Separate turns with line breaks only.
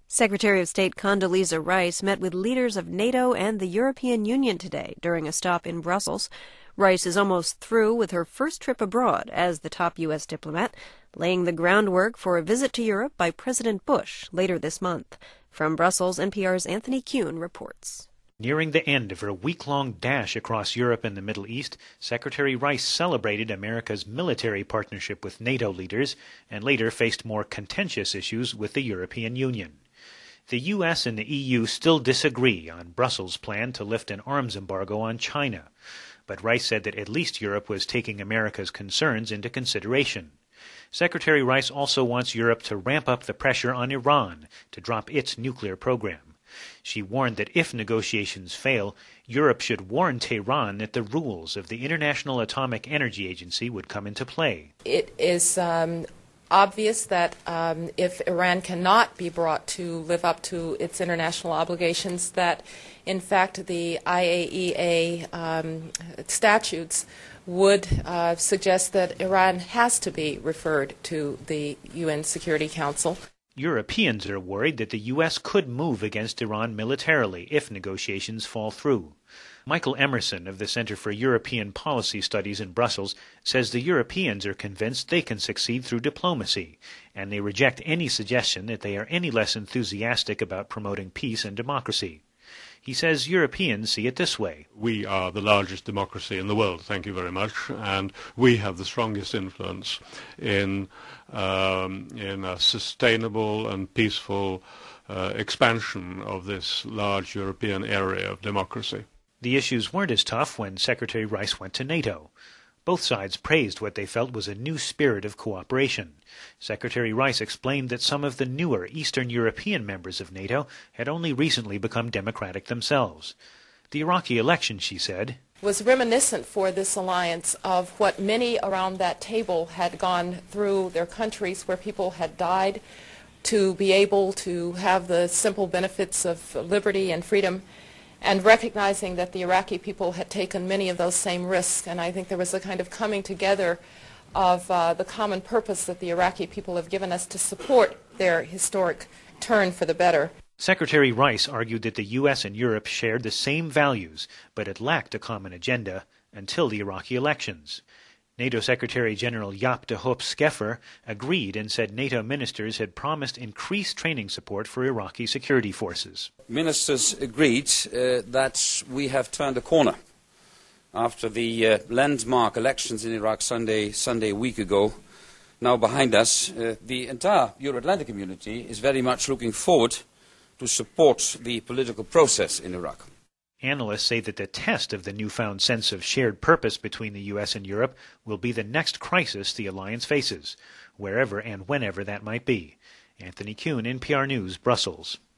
Secretary of State Condoleezza Rice met with leaders of NATO and the European Union today during a stop in Brussels. Rice is almost through with her first trip abroad as the top U.S. diplomat, laying the groundwork for a visit to Europe by President Bush later this month. From Brussels, NPR's Anthony Kuhn reports.
Nearing the end of her week-long dash across Europe and the Middle East, Secretary Rice celebrated America's military partnership with NATO leaders and later faced more contentious issues with the European Union. The U.S. and the EU still disagree on Brussels' plan to lift an arms embargo on China, but Rice said that at least Europe was taking America's concerns into consideration. Secretary Rice also wants Europe to ramp up the pressure on Iran to drop its nuclear program. She warned that if negotiations fail, Europe should warn Tehran that the rules of the International Atomic Energy Agency would come into play.
It is obvious that if Iran cannot be brought to live up to its international obligations, that in fact the IAEA statutes would suggest that Iran has to be referred to the UN Security Council.
Europeans are worried that the U.S. could move against Iran militarily if negotiations fall through. Michael Emerson of the Center for European Policy Studies in Brussels says the Europeans are convinced they can succeed through diplomacy, and they reject any suggestion that they are any less enthusiastic about promoting peace and democracy. He says Europeans see it this way.
We are the largest democracy in the world, thank you very much, and we have the strongest influence in a sustainable and peaceful expansion of this large European area of democracy.
The issues weren't as tough when Secretary Rice went to NATO. Both sides praised what they felt was a new spirit of cooperation. Secretary Rice explained that some of the newer Eastern European members of NATO had only recently become democratic themselves. The Iraqi election, she said,
was reminiscent for this alliance of what many around that table had gone through their countries where people had died to be able to have the simple benefits of liberty and freedom, and recognizing that the Iraqi people had taken many of those same risks. And I think there was a kind of coming together of the common purpose that the Iraqi people have given us to support their historic turn for the better.
Secretary Rice argued that the U.S. and Europe shared the same values, but it lacked a common agenda until the Iraqi elections. NATO Secretary General Jaap de Hoop Scheffer agreed and said NATO ministers had promised increased training support for Iraqi security forces.
Ministers agreed that we have turned a corner. After the landmark elections in Iraq Sunday a week ago, now behind us, the entire Euro-Atlantic community is very much looking forward to support the political process in Iraq.
Analysts say that the test of the newfound sense of shared purpose between the U.S. and Europe will be the next crisis the alliance faces, wherever and whenever that might be. Anthony Kuhn, NPR News, Brussels.